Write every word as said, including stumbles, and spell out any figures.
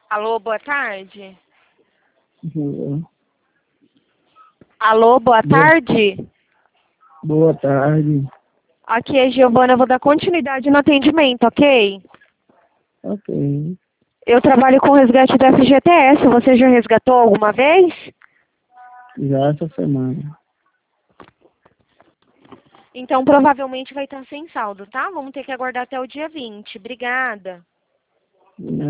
Alô, boa tarde. Boa. Alô, boa Boa, tarde. boa tarde. Aqui é Giovana, eu vou dar continuidade no atendimento, ok? Ok. Eu trabalho com resgate do F G T S, você já resgatou alguma vez? Já essa semana. Então provavelmente vai estar sem saldo, tá? Vamos ter que aguardar até o dia vinte. Obrigada. Né?